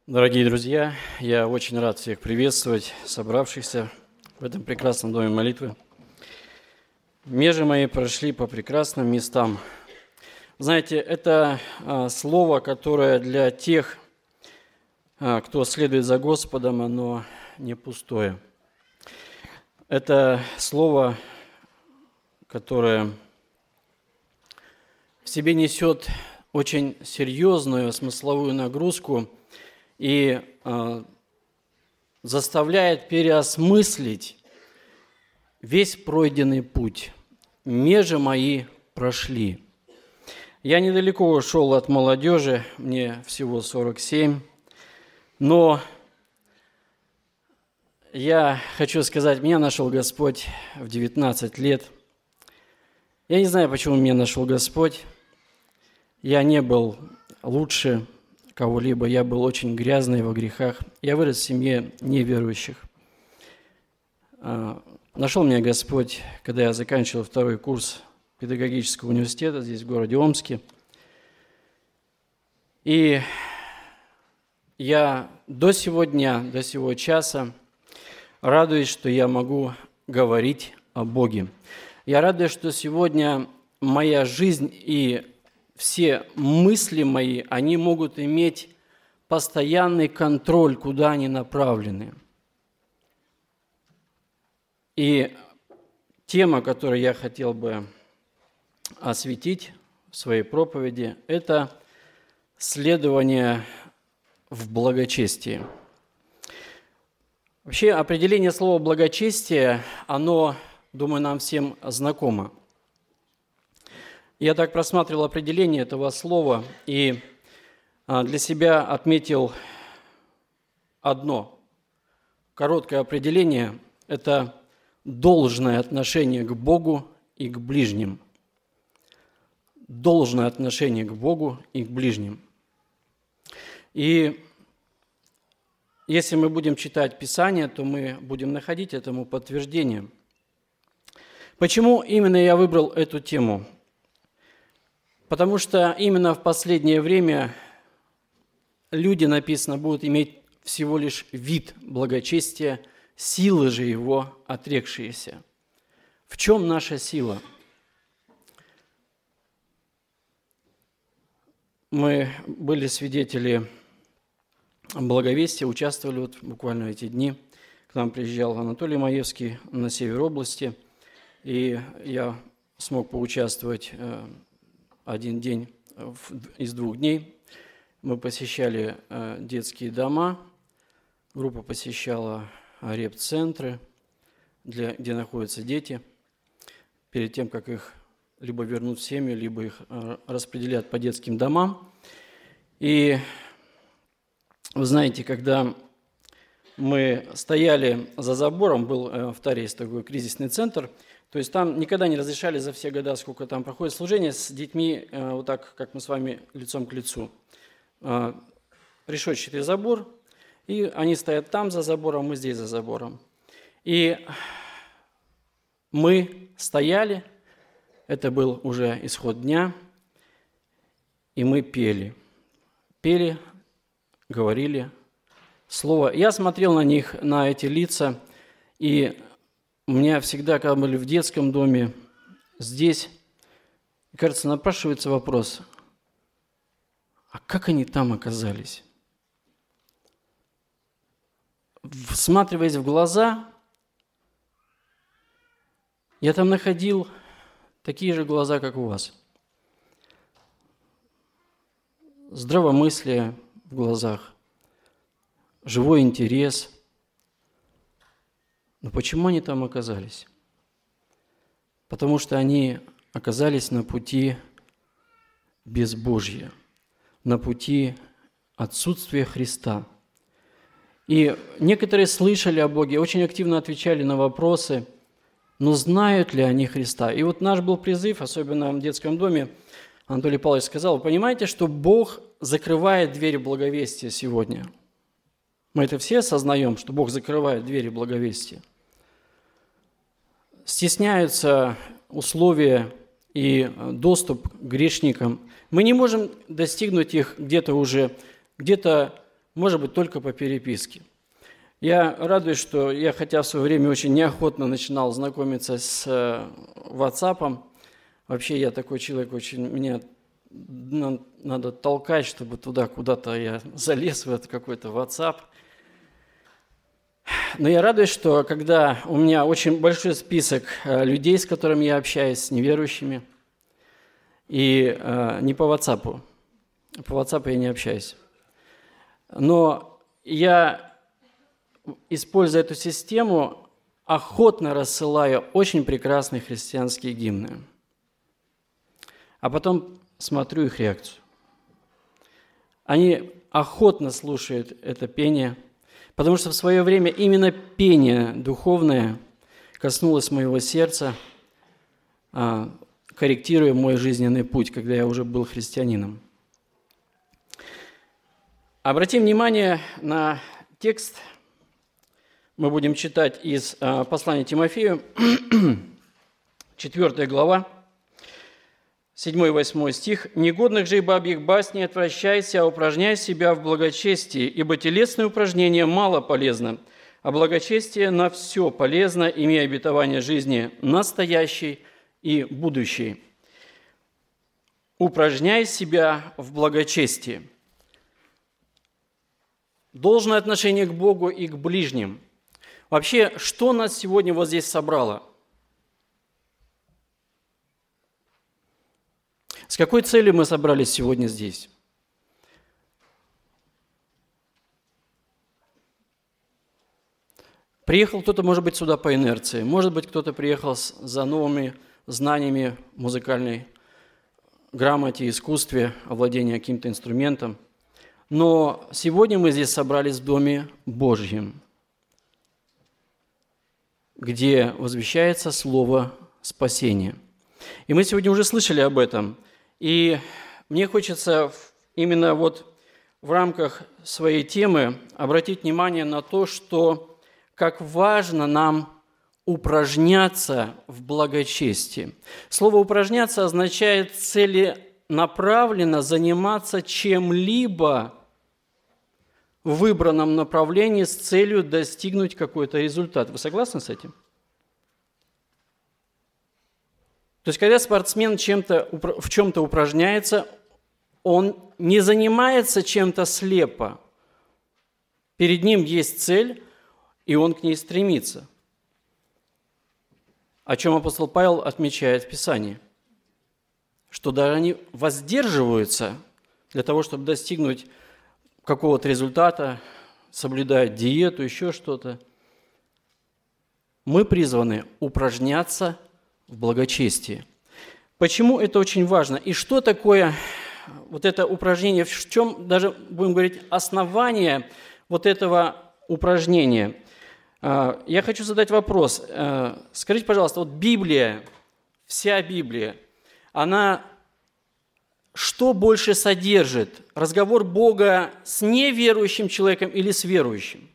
Дорогие друзья, я очень рад всех приветствовать, собравшихся в этом прекрасном доме молитвы. Межи мои прошли по прекрасным местам. Знаете, это слово, которое для тех, кто следует за Господом, оно не пустое. Это слово, которое в себе несет очень серьезную смысловую нагрузку и заставляет переосмыслить весь пройденный путь. Межи мои прошли. Я недалеко ушел от молодежи, мне всего 47, но я хочу сказать, меня нашел Господь в 19 лет. Я не знаю, почему меня нашел Господь. Я не был лучше кого-либо, я был очень грязный во грехах. Я вырос в семье неверующих. Нашел меня Господь, когда я заканчивал второй курс педагогического университета здесь, в городе Омске. И я до сего дня, до сего часа радуюсь, что я могу говорить о Боге. Я радуюсь, что сегодня моя жизнь и все мысли мои, они могут иметь постоянный контроль, куда они направлены. И тема, которую я хотел бы осветить в своей проповеди, это следование в благочестии. Вообще, определение слова «благочестие», оно, думаю, нам всем знакомо. Я так просматривал определение этого слова и для себя отметил одно короткое определение – это должное отношение к Богу и к ближним. Должное отношение к Богу и к ближним. И если мы будем читать Писание, то мы будем находить этому подтверждение. Почему именно я выбрал эту тему? Потому что именно в последнее время люди, написано, будут иметь всего лишь вид благочестия, силы же его отрекшиеся. В чем наша сила? Мы были свидетели благовестия, участвовали буквально в эти дни. К нам приезжал Анатолий Маевский на север области, и я смог поучаствовать один день из 2 дней. Мы посещали детские дома, группа посещала реп-центры, где находятся дети, перед тем, как их либо вернут в семью, либо их распределят по детским домам. И вы знаете, когда мы стояли за забором, был в Таре такой кризисный центр, то есть там никогда не разрешали за все года, сколько там проходит служение, с детьми вот так, как мы с вами, лицом к лицу. Решетчатый забор, и они стоят там за забором, мы здесь за забором. И мы стояли, это был уже исход дня, и мы пели. Пели, говорили слово. Я смотрел на них, на эти лица, и у меня всегда, когда мы были в детском доме, здесь, кажется, напрашивается вопрос, а как они там оказались? Всматриваясь в глаза, я там находил такие же глаза, как у вас. Здравомыслие в глазах, живой интерес. Но почему они там оказались? Потому что они оказались на пути безбожья, на пути отсутствия Христа. И некоторые слышали о Боге, очень активно отвечали на вопросы, но знают ли они Христа? И вот наш был призыв, особенно в детском доме, Анатолий Павлович сказал, вы понимаете, что Бог закрывает двери благовестия сегодня? Мы это все осознаем, что Бог закрывает двери благовестия. Стесняются условия и доступ к грешникам. Мы не можем достигнуть их где-то может быть, только по переписке. Я радуюсь, что я, хотя в свое время очень неохотно начинал знакомиться с WhatsApp, вообще я такой человек, меня надо толкать, чтобы туда куда-то я залез в этот какой-то WhatsApp. Но я радуюсь, что когда у меня очень большой список людей, с которыми я общаюсь, с неверующими, и не по WhatsApp, по WhatsApp я не общаюсь, но я, используя эту систему, охотно рассылаю очень прекрасные христианские гимны, а потом смотрю их реакцию. Они охотно слушают это пение, потому что в свое время именно пение духовное коснулось моего сердца, корректируя мой жизненный путь, когда я уже был христианином. Обратим внимание на текст. Мы будем читать из послания Тимофею, 4 глава, 7-8 стих. «Негодных же и бабьих басней отвращайся, а упражняй себя в благочестии, ибо телесное упражнение мало полезно, а благочестие на все полезно, имея обетование жизни настоящей и будущей. Упражняй себя в благочестии». Должное отношение к Богу и к ближним. Вообще, что нас сегодня вот здесь собрало? С какой целью мы собрались сегодня здесь? Приехал кто-то, может быть, сюда по инерции, может быть, кто-то приехал за новыми знаниями музыкальной грамоте, искусстве, овладения каким-то инструментом. Но сегодня мы здесь собрались в Доме Божьем, где возвещается слово спасения. И мы сегодня уже слышали об этом. И мне хочется именно вот в рамках своей темы обратить внимание на то, что как важно нам упражняться в благочестии. Слово «упражняться» означает целенаправленно заниматься чем-либо в выбранном направлении с целью достигнуть какой-то результат. Вы согласны с этим? То есть, когда спортсмен в чем-то упражняется, он не занимается чем-то слепо. Перед ним есть цель, и он к ней стремится. О чем апостол Павел отмечает в Писании. Что даже они воздерживаются для того, чтобы достигнуть какого-то результата, соблюдают диету, еще что-то. Мы призваны упражняться в благочестии. Почему это очень важно? И что такое вот это упражнение? В чем даже, будем говорить, основание вот этого упражнения? Я хочу задать вопрос. Скажите, пожалуйста, вот Библия, вся Библия, она что больше содержит? Разговор Бога с неверующим человеком или с верующим?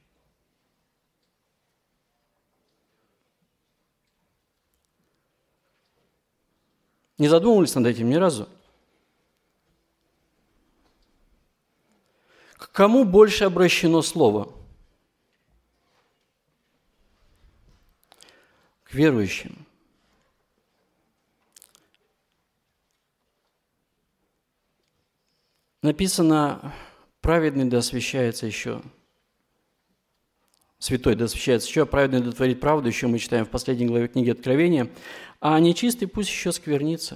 Не задумывались над этим ни разу? К кому больше обращено слово? К верующим. Написано, праведный да освящается еще. Святой да освящается еще, праведный да творит правду, еще мы читаем в последней главе книги Откровения, а нечистый пусть еще сквернится.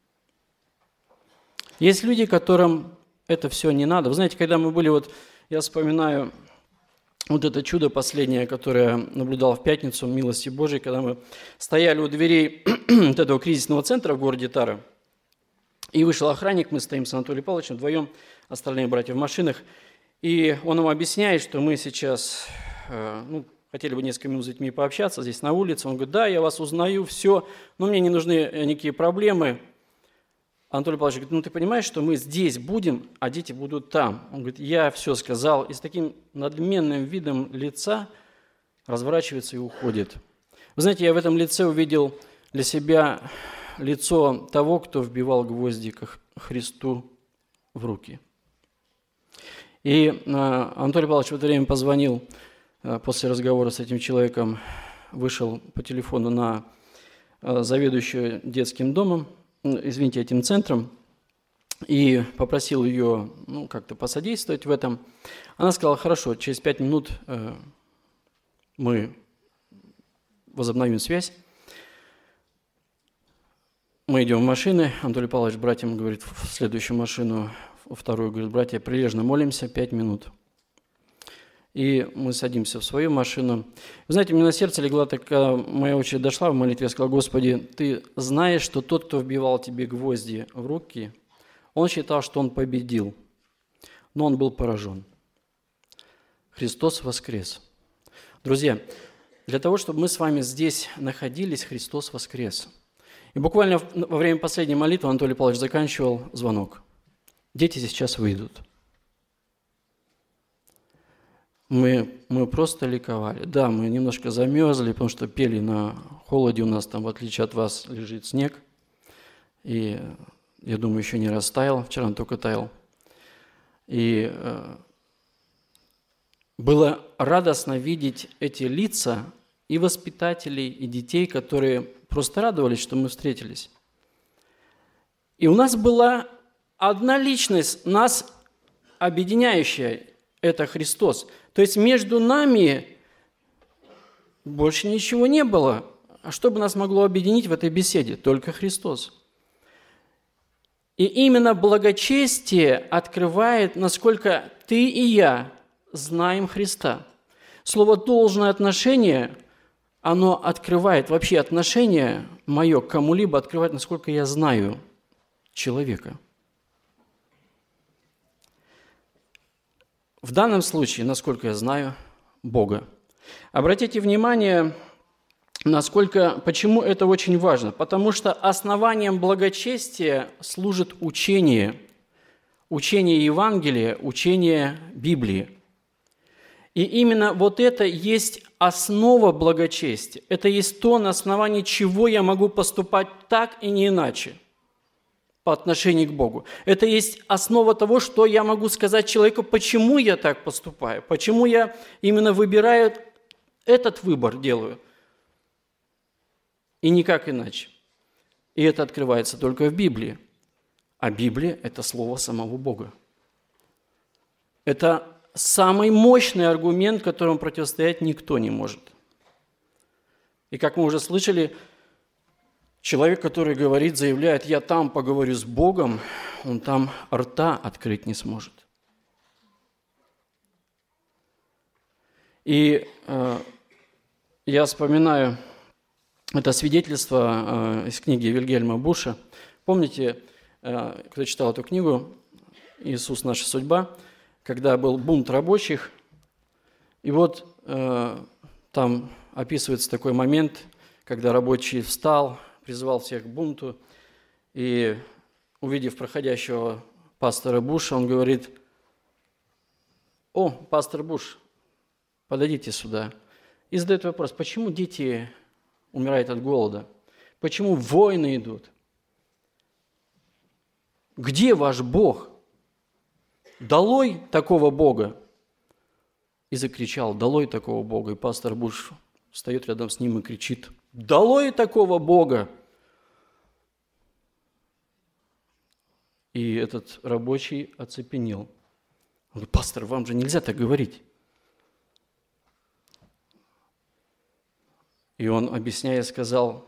Есть люди, которым это все не надо. Вы знаете, когда мы были, я вспоминаю вот это чудо последнее, которое я наблюдал в пятницу, милости Божией, когда мы стояли у дверей вот этого кризисного центра в городе Тара, и вышел охранник, мы стоим с Анатолием Павловичем вдвоем, остальные братья в машинах, и он нам объясняет, что мы сейчас хотели бы несколько минут с детьми пообщаться здесь на улице. Он говорит, да, я вас узнаю, все, но мне не нужны никакие проблемы. Анатолий Павлович говорит, ты понимаешь, что мы здесь будем, а дети будут там. Он говорит, я все сказал, и с таким надменным видом лица разворачивается и уходит. Вы знаете, я в этом лице увидел для себя лицо того, кто вбивал гвозди к Христу в руки. И Анатолий Павлович в это время позвонил после разговора с этим человеком, вышел по телефону на заведующую детским домом, этим центром, и попросил ее как-то посодействовать в этом. Она сказала: хорошо, через 5 минут мы возобновим связь. Мы идем в машины, Анатолий Павлович братьям говорит в следующую машину, во вторую, говорит: братья, прилежно молимся 5 минут. И мы садимся в свою машину. Вы знаете, мне на сердце легла такая, моя очередь дошла в молитве, я сказал: Господи, Ты знаешь, что тот, кто вбивал Тебе гвозди в руки, он считал, что он победил, но он был поражен. Христос воскрес. Друзья, для того, чтобы мы с вами здесь находились, Христос воскрес. И буквально во время последней молитвы Анатолий Павлович заканчивал звонок. Дети сейчас выйдут. Мы просто ликовали. Да, мы немножко замерзли, потому что пели на холоде. У нас там, в отличие от вас, лежит снег. И я думаю, еще не растаял. Вчера он только таял. И было радостно видеть эти лица и воспитателей, и детей, которые просто радовались, что мы встретились. И у нас была одна личность, нас объединяющая – это Христос. То есть между нами больше ничего не было. А что бы нас могло объединить в этой беседе? Только Христос. И именно благочестие открывает, насколько ты и я знаем Христа. Слово «должное отношение», оно открывает, вообще отношение мое к кому-либо открывает, насколько я знаю человека. В данном случае, насколько я знаю Бога. Обратите внимание, почему это очень важно. Потому что основанием благочестия служит учение Евангелия, учение Библии. И именно вот это есть основа благочестия. Это есть то, на основании чего я могу поступать так и не иначе по отношению к Богу. Это есть основа того, что я могу сказать человеку, почему я так поступаю, почему я именно выбираю этот выбор делаю, и никак иначе. И это открывается только в Библии. А Библия – это слово самого Бога. Это самый мощный аргумент, которому противостоять никто не может. И как мы уже слышали, человек, который говорит, заявляет: «Я там поговорю с Богом», он там рта открыть не сможет. И я вспоминаю это свидетельство из книги Вильгельма Буша. Помните, кто читал эту книгу «Иисус. Наша судьба», когда был бунт рабочих, и вот там описывается такой момент, когда рабочий встал, призвал всех к бунту, и, увидев проходящего пастора Буша, он говорит: «О, пастор Буш, подойдите сюда». И задает вопрос: почему дети умирают от голода? Почему войны идут? Где ваш Бог? Долой такого Бога!» И закричал: «Долой такого Бога!» И пастор Буш встает рядом с ним и кричит: «Долой такого Бога!» И этот рабочий оцепенел. Он говорит: «Пастор, вам же нельзя так говорить». И он, объясняя, сказал: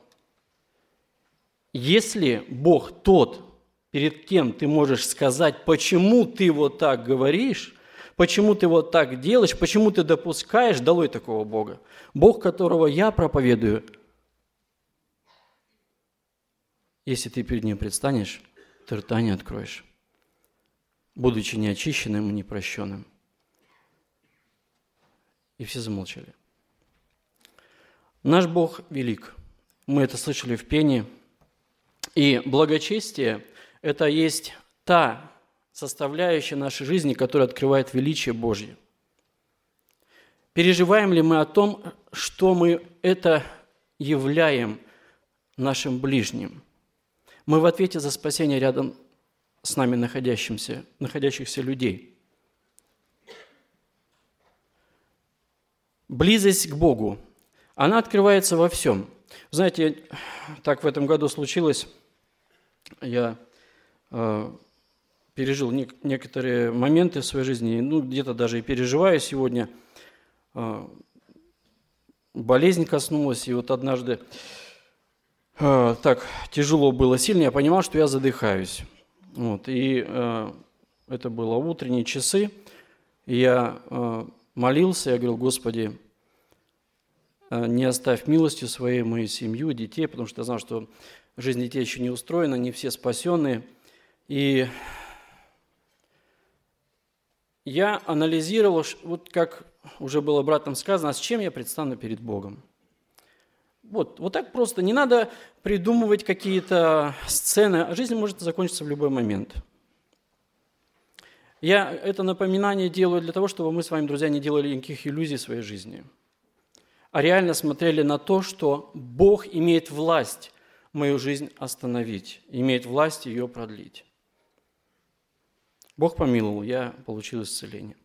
«Если Бог тот, перед кем ты можешь сказать, почему ты вот так говоришь, почему ты вот так делаешь, почему ты допускаешь, долой такого Бога. Бог, которого я проповедую, если ты перед Ним предстанешь, ты рта не откроешь, будучи неочищенным и непрощенным». И все замолчали. Наш Бог велик. Мы это слышали в пении. И благочестие – это есть та составляющая нашей жизни, которая открывает величие Божье. Переживаем ли мы о том, что мы это являем нашим ближним? Мы в ответе за спасение рядом с нами находящихся людей. близость к Богу, она открывается во всем. Знаете, так в этом году случилось, я пережил некоторые моменты в своей жизни, где-то даже и переживаю сегодня. Болезнь коснулась, и вот однажды так тяжело было сильно, я понимал, что я задыхаюсь. И это было утренние часы, и я молился, я говорил: Господи, не оставь милостью своей мою семью, детей, потому что я знал, что жизнь детей еще не устроена, не все спасенные. И я анализировал, вот как уже было братом сказано, с чем я предстану перед Богом. Вот так просто, не надо придумывать какие-то сцены, жизнь может закончиться в любой момент. Я это напоминание делаю для того, чтобы мы с вами, друзья, не делали никаких иллюзий в своей жизни, а реально смотрели на то, что Бог имеет власть мою жизнь остановить, имеет власть ее продлить. Бог помиловал, я получил исцеление.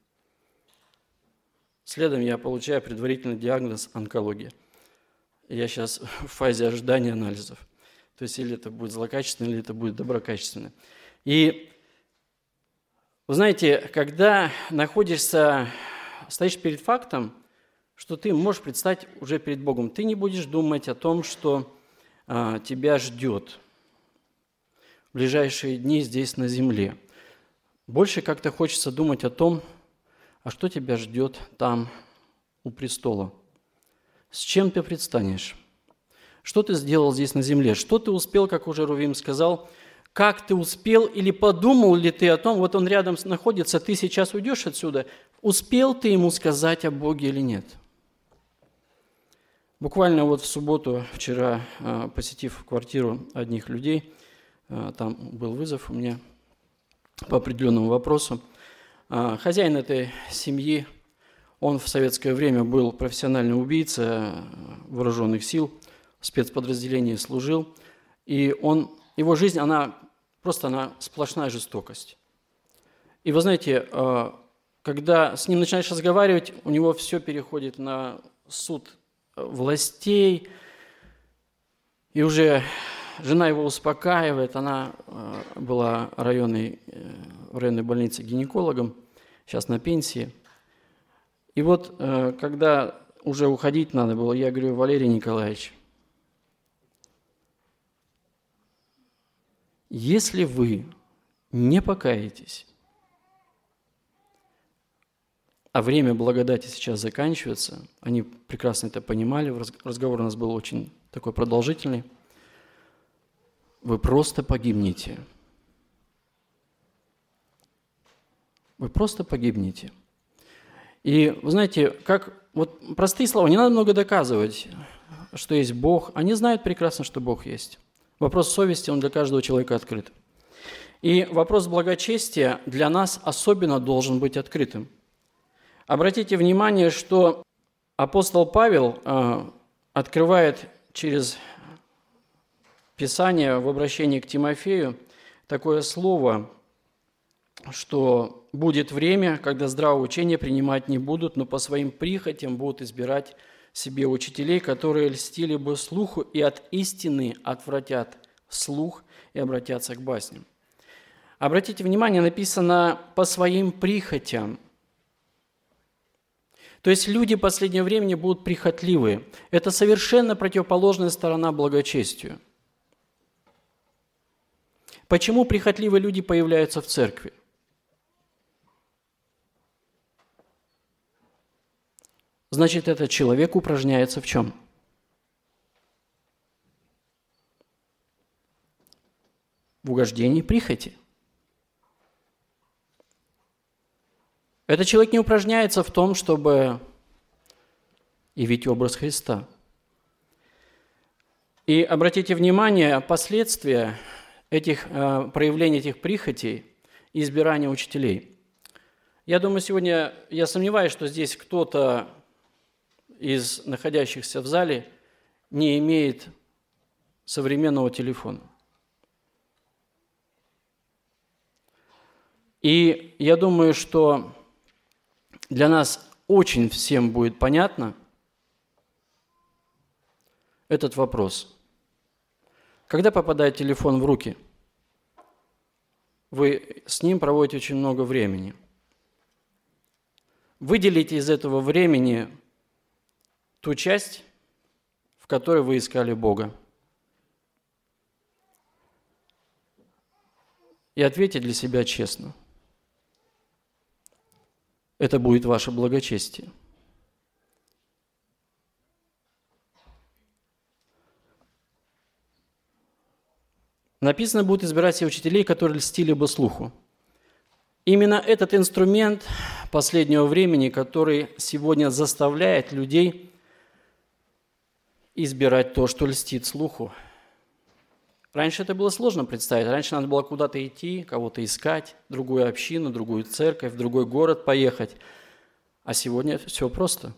Следом я получаю предварительный диагноз онкология. Я сейчас в фазе ожидания анализов. То есть или это будет злокачественно, или это будет доброкачественно. И вы знаете, когда стоишь перед фактом, что ты можешь предстать уже перед Богом, ты не будешь думать о том, что тебя ждет в ближайшие дни здесь на земле. Больше как-то хочется думать о том, а что тебя ждет там, у престола. С чем ты предстанешь? Что ты сделал здесь на земле? Что ты успел, как уже Рувим сказал, как ты успел или подумал ли ты о том, вот он рядом находится, ты сейчас уйдешь отсюда, успел ты ему сказать о Боге или нет? Буквально вот в субботу, вчера, посетив квартиру одних людей, там был вызов у меня по определенному вопросу. Хозяин этой семьи, он в советское время был профессиональный убийца вооруженных сил, в спецподразделении служил, и его жизнь, она сплошная жестокость. И вы знаете, когда с ним начинаешь разговаривать, у него все переходит на суд властей, и уже жена его успокаивает, она была в районной больнице гинекологом, сейчас на пенсии. И вот, когда уже уходить надо было, я говорю: Валерий Николаевич, если вы не покаетесь, а время благодати сейчас заканчивается, они прекрасно это понимали, разговор у нас был очень такой продолжительный, вы просто погибнете. Вы просто погибнете. И вы знаете, вот простые слова, не надо много доказывать, что есть Бог. Они знают прекрасно, что Бог есть. Вопрос совести, он для каждого человека открыт. И вопрос благочестия для нас особенно должен быть открытым. Обратите внимание, что апостол Павел открывает через Писание в обращении к Тимофею такое слово, что будет время, когда здравое учение принимать не будут, но по своим прихотям будут избирать себе учителей, которые льстили бы слуху и от истины отвратят слух и обратятся к басням. Обратите внимание, написано «по своим прихотям». То есть люди в последнее время будут прихотливые. Это совершенно противоположная сторона благочестию. Почему прихотливые люди появляются в церкви? Значит, этот человек упражняется в чем? В угождении прихоти. Этот человек не упражняется в том, чтобы явить образ Христа. И обратите внимание, последствия проявления этих прихотей и избирания учителей. Я думаю, сегодня, я сомневаюсь, что здесь кто-то из находящихся в зале не имеет современного телефона. И я думаю, что для нас очень всем будет понятно, этот вопрос. Когда попадает телефон в руки, вы с ним проводите очень много времени. Выделите из этого времени ту часть, в которой вы искали Бога. И ответьте для себя честно. Это будет ваше благочестие. Написано, будут избирать себе учителей, которые льстили бы слуху. Именно этот инструмент последнего времени, который сегодня заставляет людей избирать то, что льстит слуху. Раньше это было сложно представить. Раньше надо было куда-то идти, кого-то искать, другую общину, другую церковь, в другой город поехать. А сегодня все просто.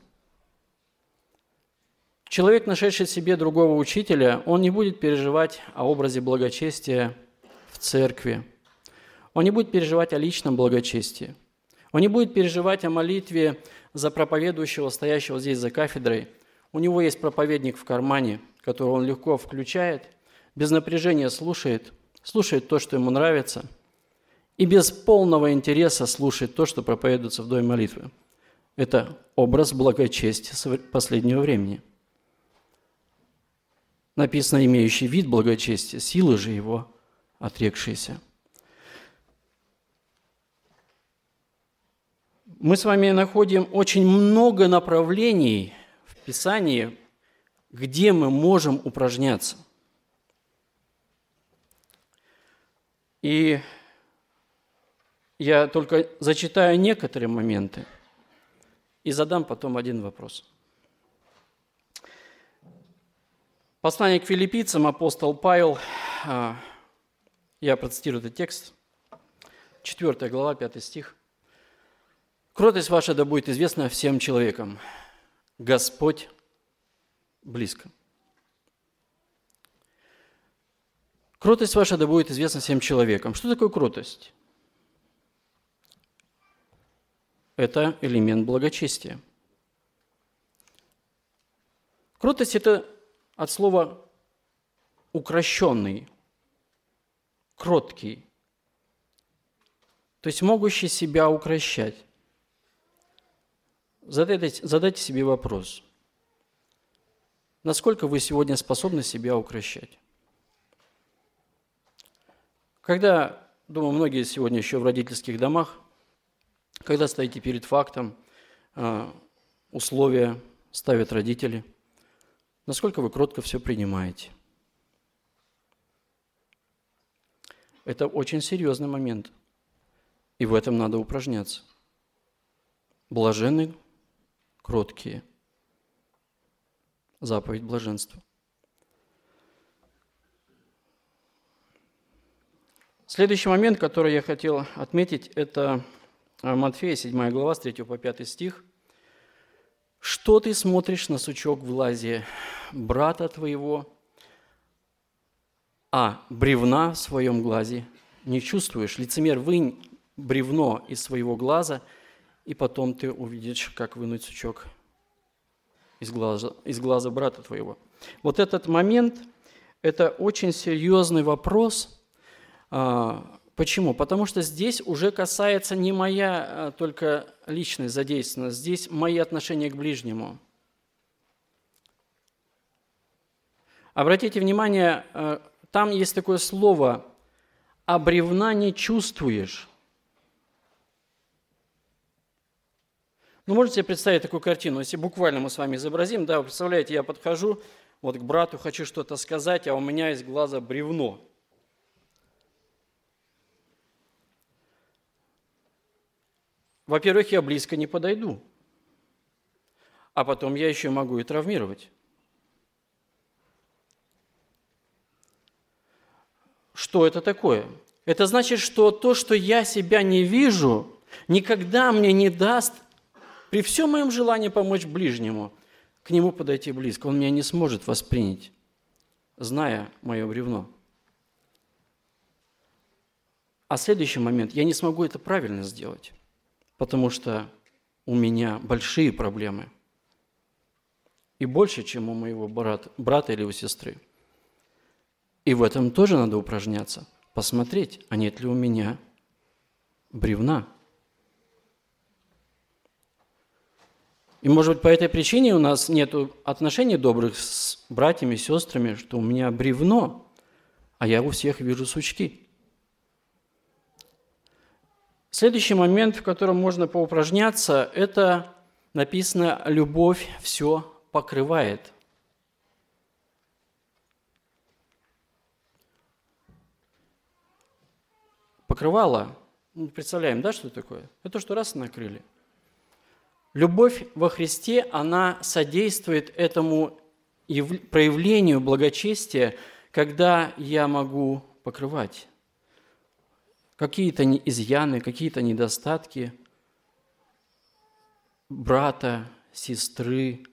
Человек, нашедший себе другого учителя, он не будет переживать о образе благочестия в церкви. Он не будет переживать о личном благочестии. Он не будет переживать о молитве за проповедующего, стоящего здесь за кафедрой. У него есть проповедник в кармане, который он легко включает, без напряжения слушает то, что ему нравится, и без полного интереса слушает то, что проповедуется в доме молитвы. Это образ благочестия последнего времени. Написано, имеющий вид благочестия, силы же его отрекшиеся. Мы с вами находим очень много направлений в Писании, где мы можем упражняться. И я только зачитаю некоторые моменты и задам потом один вопрос. Послание к филиппийцам, апостол Павел, я процитирую этот текст, 4 глава, 5 стих. «Кротость ваша да будет известна всем человекам. Господь близко». Кротость ваша да будет известна всем человекам. Что такое кротость? Это элемент благочестия. Кротость – это от слова «укращенный», «кроткий», то есть могущий себя укрощать. Задайте себе вопрос. Насколько вы сегодня способны себя укрощать? Когда, думаю, многие сегодня еще в родительских домах, когда стоите перед фактом, условия ставят родители, насколько вы кротко все принимаете? Это очень серьезный момент, и в этом надо упражняться. Блаженны кроткие. Заповедь блаженства. Следующий момент, который я хотел отметить, это Матфея, 7 глава, с 3 по 5 стих. «Что ты смотришь на сучок в глазе брата твоего, а бревна в своем глазе не чувствуешь? Лицемер, вынь бревно из своего глаза, и потом ты увидишь, как вынуть сучок из глаза брата твоего». Вот этот момент – это очень серьезный вопрос. Почему? Потому что здесь уже касается не моя только личная задействованность, здесь мои отношения к ближнему. Обратите внимание, там есть такое слово «а бревна не чувствуешь». Ну, можете себе представить такую картину, если буквально мы с вами изобразим, да, вы представляете, я подхожу вот к брату, хочу что-то сказать, а у меня из глаза бревно. Во-первых, я близко не подойду, а потом я еще могу и травмировать. Что это такое? Это значит, что то, что я себя не вижу, никогда мне не даст, при всем моем желании помочь ближнему, к нему подойти близко. Он меня не сможет воспринять, зная мое бревно. А следующий момент, я не смогу это правильно сделать, потому что у меня большие проблемы. и больше, чем у моего брата или у сестры. И в этом тоже надо упражняться, посмотреть, а нет ли у меня бревна. И, может быть, по этой причине у нас нет отношений добрых с братьями, сестрами, что у меня бревно, а я у всех вижу сучки. Следующий момент, в котором можно поупражняться, это написано «любовь все покрывает». Покрывало, представляем, да, что это такое? Это то, что раз накрыли. Любовь во Христе, она содействует этому проявлению благочестия, когда я могу покрывать какие-то изъяны, какие-то недостатки брата, сестры,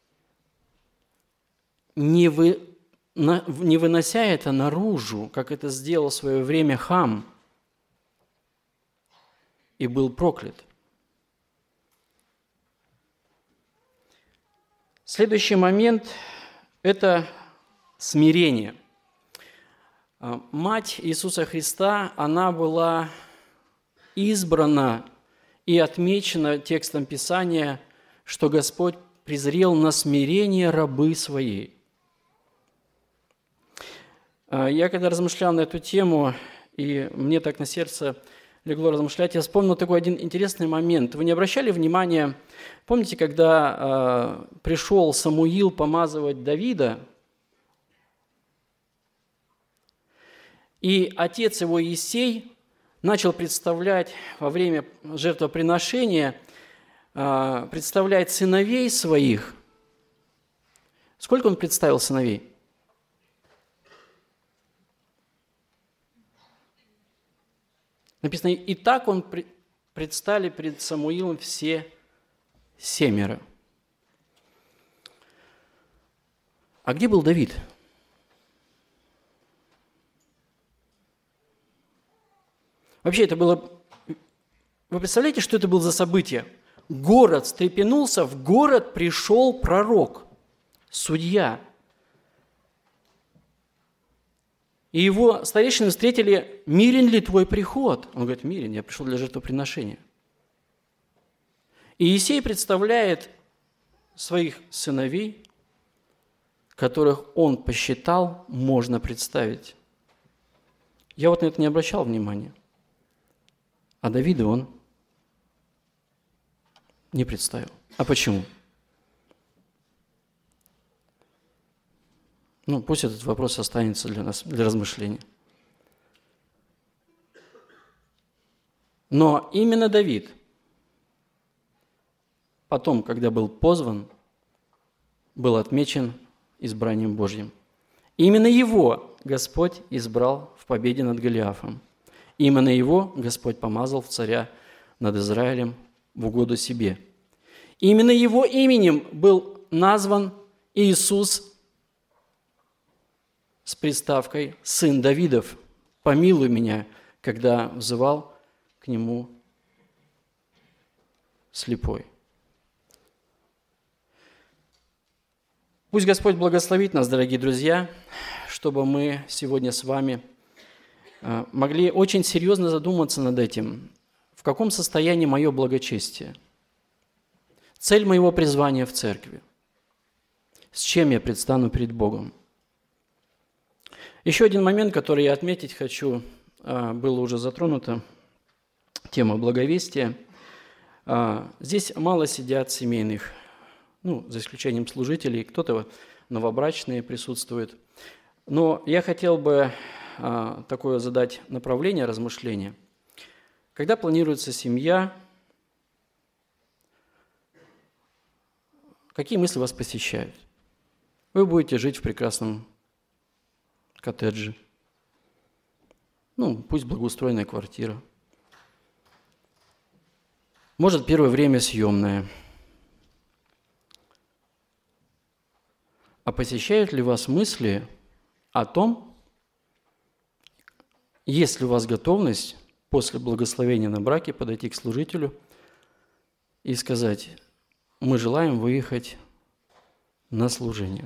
не вынося это наружу, как это сделал в свое время Хам, и был проклят. Следующий момент – это смирение. Мать Иисуса Христа, она была избрана и отмечена текстом Писания, что Господь презрел на смирение рабы своей. Я когда размышлял на эту тему, и мне так на сердце легло размышлять, я вспомнил такой один интересный момент. Вы не обращали внимания, помните, когда пришел Самуил помазывать Давида, и отец его Иисей начал представлять во время жертвоприношения, представлять сыновей своих. Сколько он представил сыновей? Написано, и так он предстали перед Самуилом все 7. А где был Давид? Вообще это было... Вы представляете, что это было за событие? Город встрепенулся, в город пришел пророк, судья. И его старейшины встретили: «Мирен ли твой приход?» Он говорит: «Мирен, я пришел для жертвоприношения». И Иисей представляет своих сыновей, которых он посчитал, можно представить. Я вот на это не обращал внимания. А Давида он не представил. А почему? Пусть этот вопрос останется для нас, для размышления. Но именно Давид, потом, когда был позван, был отмечен избранием Божьим. Именно его Господь избрал в победе над Голиафом. Именно его Господь помазал в царя над Израилем в угоду себе. Именно его именем был назван Иисус с приставкой «Сын Давидов, помилуй меня», когда взывал к нему слепой. Пусть Господь благословит нас, дорогие друзья, чтобы мы сегодня с вами могли очень серьезно задуматься над этим. В каком состоянии мое благочестие? Цель моего призвания в церкви? С чем я предстану перед Богом? Еще один момент, который я отметить хочу, было уже затронуто, тема благовестия. Здесь мало сидят семейных, за исключением служителей, кто-то новобрачные присутствует. Но я хотел бы такое задать направление размышления. Когда планируется семья, какие мысли вас посещают? Вы будете жить в прекрасном коттедже. Пусть благоустроенная квартира. Может, первое время съемная. А посещают ли вас мысли о том, есть ли у вас готовность после благословения на браке подойти к служителю и сказать: мы желаем выехать на служение.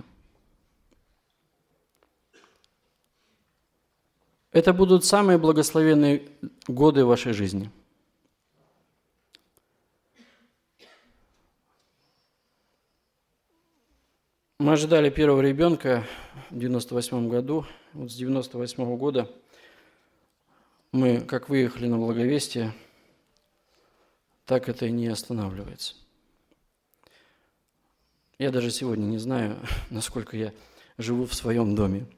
Это будут самые благословенные годы вашей жизни. Мы ожидали первого ребенка в 98 году. Вот с 98 года мы как выехали на Благовестие, так это и не останавливается. Я даже сегодня не знаю, насколько я живу в своем доме.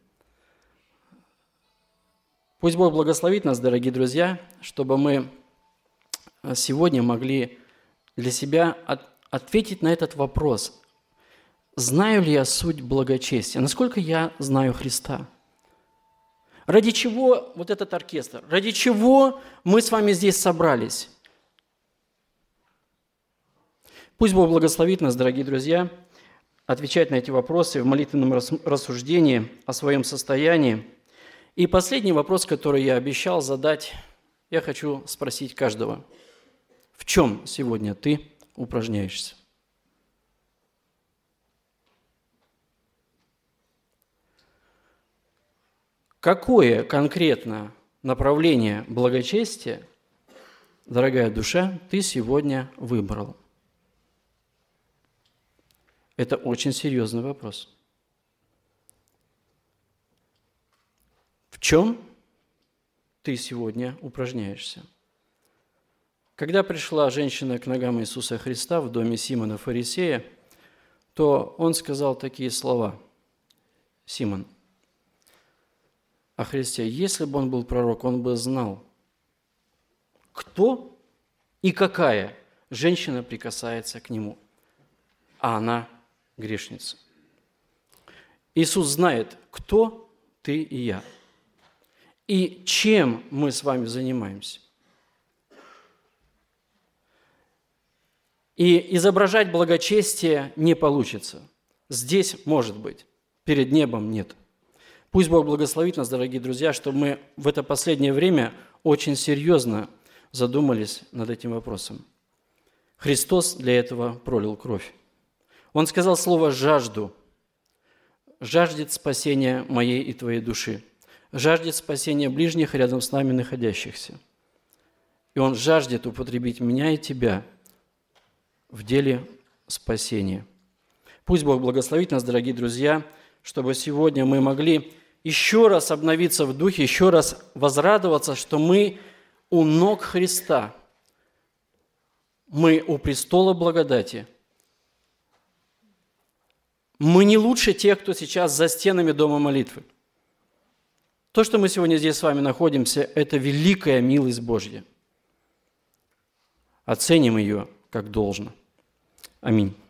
Пусть Бог благословит нас, дорогие друзья, чтобы мы сегодня могли для себя ответить на этот вопрос. Знаю ли я суть благочестия? Насколько я знаю Христа? Ради чего вот этот оркестр? Ради чего мы с вами здесь собрались? Пусть Бог благословит нас, дорогие друзья, отвечать на эти вопросы в молитвенном рассуждении о своем состоянии. И последний вопрос, который я обещал задать, я хочу спросить каждого. В чем сегодня ты упражняешься? Какое конкретно направление благочестия, дорогая душа, ты сегодня выбрал? Это очень серьезный вопрос. В чем ты сегодня упражняешься? Когда пришла женщина к ногам Иисуса Христа в доме Симона Фарисея, то он сказал такие слова. Симон, о Христе, если бы он был пророк, он бы знал, кто и какая женщина прикасается к нему, а она грешница. Иисус знает, кто ты и я, и чем мы с вами занимаемся. И изображать благочестие не получится. Здесь может быть, перед небом нет. Пусть Бог благословит нас, дорогие друзья, чтобы мы в это последнее время очень серьезно задумались над этим вопросом. Христос для этого пролил кровь. Он сказал слово «жажду». Жаждет спасения моей и твоей души. Жаждет спасения ближних рядом с нами находящихся. И Он жаждет употребить меня и тебя в деле спасения. Пусть Бог благословит нас, дорогие друзья, чтобы сегодня мы могли еще раз обновиться в духе, еще раз возрадоваться, что мы у ног Христа, мы у престола благодати. Мы не лучше тех, кто сейчас за стенами дома молитвы. То, что мы сегодня здесь с вами находимся, это великая милость Божья. Оценим ее как должно. Аминь.